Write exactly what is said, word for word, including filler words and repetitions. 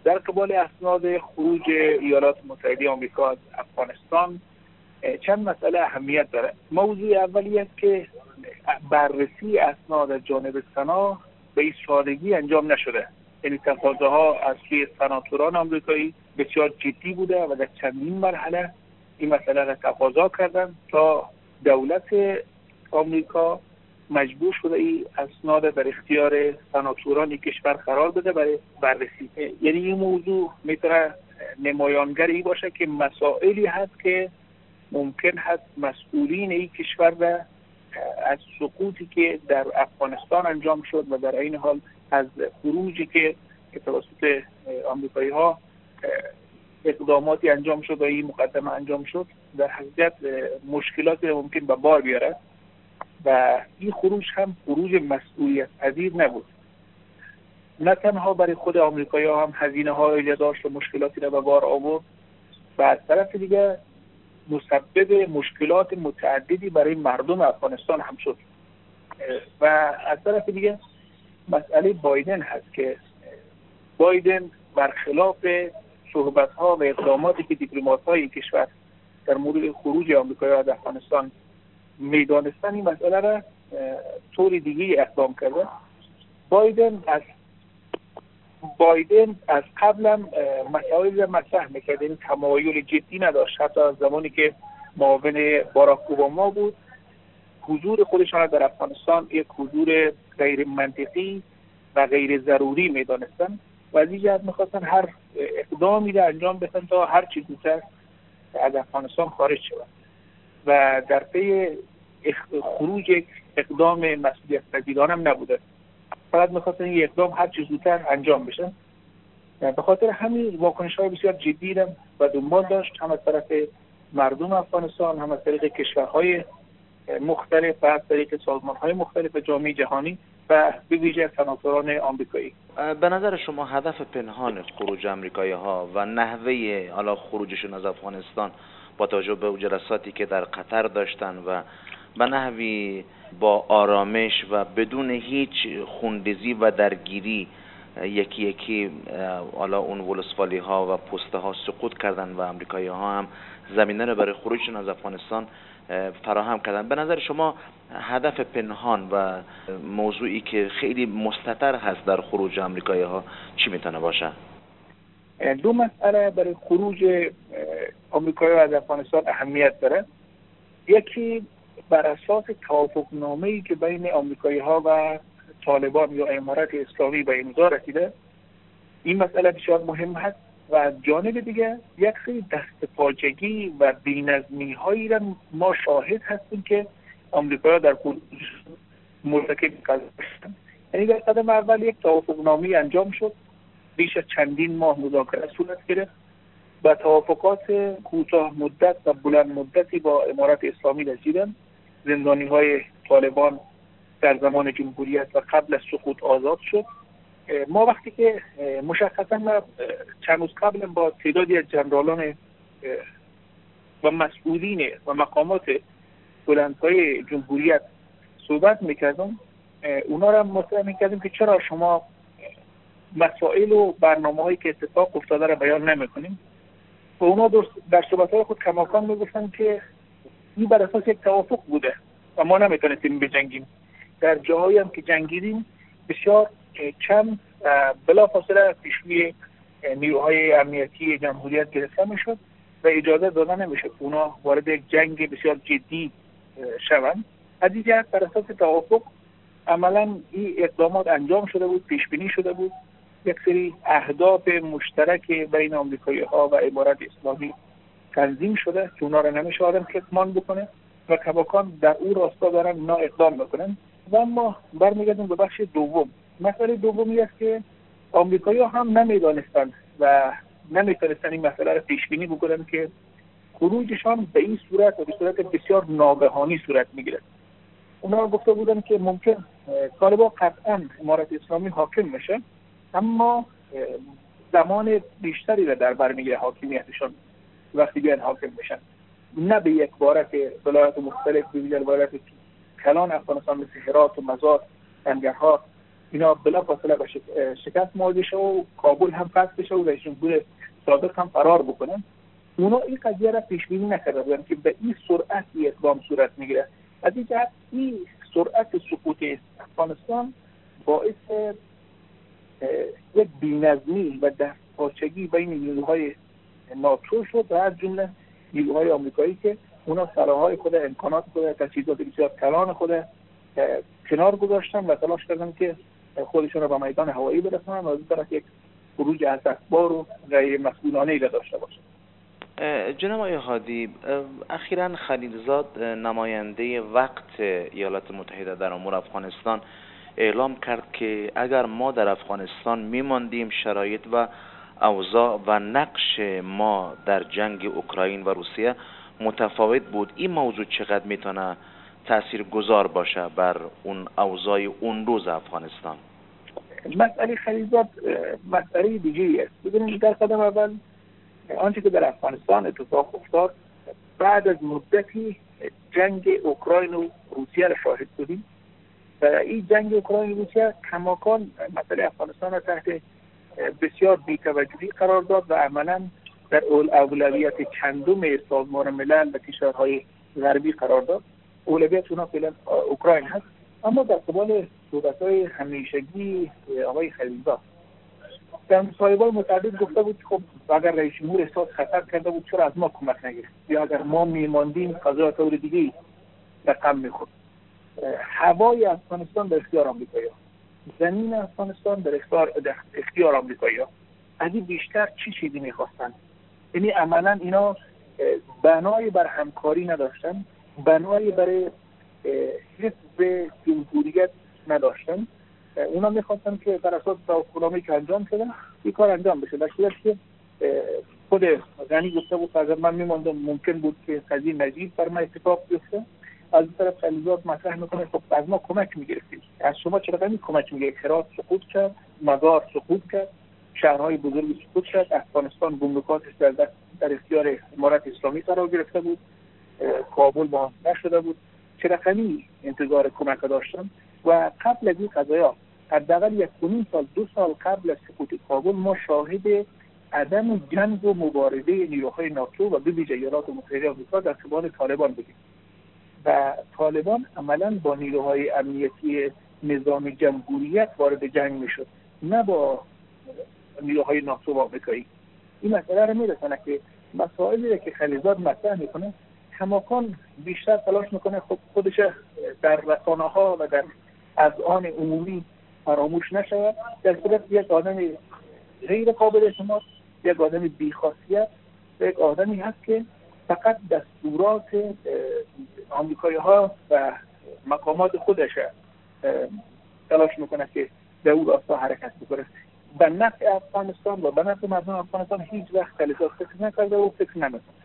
در قبال اسناد خروج ایالات متحده آمریکا از افغانستان چند مسئله اهمیت داره. موضوع اولی است که بررسی اسناد از جانب سنا به این سادگی انجام نشده. یعنی تقاضاها از سوی سناتوران آمریکایی بسیار جدی بوده و در چندین مرحله این مسئله را تقاضا کردن تا دولت آمریکا مجبور شده این اسناد در اختیار سناتوران کشور قرار بده برای بررسی. یعنی این موضوع میتونه نمایانگر ای باشه که مسائلی هست که ممکن هست مسئولین این کشور را از سقوطی که در افغانستان انجام شد و در این حال از خروجی که توسط آمریکایی ها اقداماتی انجام شد و این مقدمه انجام شد، در حقیقت مشکلات ممکن به بار بیاره و این خروج هم خروج مسئولیت پذیر نبود. نه تنها برای خود آمریکایی ها هم هزینه های داشت و مشکلاتی را به بار آورد و از طرف دیگه مسبب مشکلات متعددی برای مردم افغانستان هم شد. و از طرف دیگه مسئله بایدن هست که بایدن برخلاف صحبت‌ها و اقداماتی که دیپلمات‌های کشور در مورد خروج آمریکایی از افغانستان میدانستن، این مسئله را طور دیگه اقدام کرده. بایدن از بایدن از قبلم مسائل را مطرح میکرد، این تمایل جدی نداشت. حتی از زمانی که معاون باراک اوباما بود، حضور خودشان در افغانستان یک حضور غیر منطقی و غیر ضروری میدانستن و از این جهت میخواستن هر اقدامی را انجام بدن تا هر چیز زودتر از افغانستان خارج شود و در پی خروج اقدام مسئولیت پذیرانه هم نبوده، فقط میخواستن این اقدام هر چیز زودتر انجام بشه. به خاطر همین واکنش‌های بسیار جدی را و دنبال داشت، هم از طرف مردم افغانستان، هم از طریق کشورهای مختلف و از طریق سازمان‌های مختلف جامعه جهانی و به ویژه سناتوران آمریکایی. به نظر شما هدف پنهان خروج آمریکایی‌ها و نحوه حالا خروجشون از افغانستان با توجه به جلساتی که در قطر داشتن و به نحوی با آرامش و بدون هیچ خونریزی و درگیری یکی یکی حالا اون ولسوالی ها و پسته ها سقوط کردن و آمریکایی ها هم زمینه رو برای خروجشون از افغانستان فراهم کردن، به نظر شما هدف پنهان و موضوعی که خیلی مستتر هست در خروج آمریکایی ها چی میتونه باشه؟ دو مسئله برای خروج آمریکایی از افغانستان اهمیت داره. یکی بر اساس توافقنامه‌ای که بین آمریکایی ها و طالبان یا امارت اسلامی به امضا رسیده، این مسئله بسیار مهم هست و از جانب دیگه یک سری دست پاچگی و بی‌نظمی هایی را ما شاهد هستیم که آمریکا در خروج مرتکب شدن. یعنی در قدم اول یک توافقنامه انجام شد، بیش از چندین ماه مذاکره صورت گرفت و توافقات کوتاه مدت و بلند مدتی با امارت اسلامی رسیدن. زندانی های طالبان در زمان جمهوریت و قبل از سقوط آزاد شد. ما وقتی که مشخصا ما چند روز قبل با تعدادی از جنرالان و مسئولین و مقامات بلندهای جمهوریت صحبت میکردم، اونا را مطرح میکردیم که چرا شما مسائل و برنامه هایی که اتفاق افتاده را بیان نمیکنیم و اونا در صحبتهای خود کماکان میگفتن که این بر اساس یک توافق بوده و ما نمیتونستیم بجنگیم. در جاهایی هم که جنگیدیم بسیار کم بلافاصله پیشروی نیروهای امنیتی جمهوریت گرفته میشد و اجازه داده نمیشد اونا وارد یک جنگ بسیار جدی شوند. از این جهت بر اساس توافق عملا این اقدامات انجام شده بود، پیش بینی شده بود، یک سری اهداف مشترک بین آمریکایی ها و امارت اسلامی تنظیم شده که اونا را نمیشه آدم کتمان بکنه و کماکان در او راستا دارن اونا اقدام بکنن. و اما برمیگردیم به بخش دوم. مسئله دومی است که آمریکایی ها هم نمیدانستند و نمیتونستن این مسئله را پیش بینی بکنن که خروجشان به این صورت و به صورت بسیار ناگهانی صورت میگیره. اونا گفته بودن که ممکن طالبان قطعا امارت اسلامی حاکم میشه، اما زمان بیشتری را در بر میگیره حاکمیتشان وقتی بیان حاکم میشن، نه به یک باره که ولایات مختلف به ویژه ولایات کلان افغانستان مثل هرات و مزار، سنگرها اینا بلافاصله به شکست مواجه شه و کابل هم فتح بشه و رئیس جمهور سابق هم فرار بکنن. اونا این قضیه را پیش بینی نکرده بودن که به این سرعت اقدام صورت میگیره. از این جهت این سرعت سقوط افغانستان باعث یک بی‌نظمی و دستپاچگی بین نیروهای ناتو شد و از جمله نیروهای آمریکایی که اونا سلاح‌های خود، امکانات خود، تجهیزات بسیار کلان خود کنار گذاشتن و تلاش کردن که خودشون رو به میدان هوایی برسونن و از این طرف یک خروج اساسبار و غیر مسئولانه‌ای داشته باشن. جناب آقای هادی، اخیراً خلیلزاد نماینده وقت ایالات متحده در امور افغانستان اعلام کرد که اگر ما در افغانستان میماندیم شرایط و اوضاع و نقش ما در جنگ اوکراین و روسیه متفاوت بود. این موضوع چقدر میتونه تاثیرگذار باشه بر اون اوضاع اون روز افغانستان؟ مسئله خلیلزاد مسئله دیگه است. ببینید در قدم اول آنچه که در افغانستان اتفاق افتاد بعد از مدتی جنگ اوکراین و روسیه را شاهد بودیم و این جنگ اوکراین و روسیه کماکان مسئله افغانستان را تحت بسیار بی‌توجهی قرار داد و عملاً در اولویت چندم سازمان ملل و کشورهای غربی قرار داد. اولویت اونا فعلا اوکراین هست، اما در قبال صحبت‌های همیشگی آقای خلیلزاد در مصاحبه‌های متعدد گفته بود خب اگر رئیس جمهور احساس خطر کرده بود چرا از ما کمک نگرفت، یا اگر ما میماندیم قضا طور دیگه رقم میخورد. هوای افغانستان در اختیار آمریکایی‌ها، زمین افغانستان در اختیار در اختیار آمریکایی‌ها. از این بیشتر چی چیزی میخواستن؟ یعنی عملاً اینا بنای بر همکاری نداشتن، بنای برای حفظ جمهوریت نداشتن. اونا میخواستن که بر اساس توافقنامه‌ای که انجام شده این کار انجام بشه. در صورتی که خود غنی گفته بود اگر من میماندم ممکن بود که قضیه نجیب بر من اتفاق بیفته. از این طرف خلیلزاد مطرح میکنه خب از ما کمک میگرفتید، از شما چرا نمی کمک میگرفتید؟ هرات سقوط کرد، مزار سقوط کرد، شهرهای بزرگ سقوط کرد، افغانستان گمرکاتش در در اختیار امارت اسلامی قرار گرفته بود، کابل باز نشده بود، چرا نمی انتظار کمک داشتن؟ و قبل از این قضایا حداقل یک نیم سال دو سال قبل از سقوط کابل ما شاهد عدم جنگ و مبارزه نیروهای ناتو و به ویژه ایالات متحده آمریکا در قبال طالبان بودیم و طالبان عملاً با نیروهای امنیتی نظام جمهوریت وارد جنگ میشد، نه با نیروهای ناتو و آمریکایی. این مسئله رو میرسونه که مسائلی که خلیلزاد مطرح میکنه کماکان بیشتر تلاش میکنه خب خودش در رسانه‌ها و در اذهان عمومی فراموش نشود. در صورت یک آدم غیر قابل اعتماد، یک آدم بی‌خاصیت، یک آدمی هست که فقط دستورات آمریکایی‌ها و مقامات خودش تلاش میکنه که در اون راستا حرکت بکنه. به نفع افغانستان و به نفع مردم افغانستان هیچ وقت خلیلزاد فکر نکرده و فکر نمیکنه.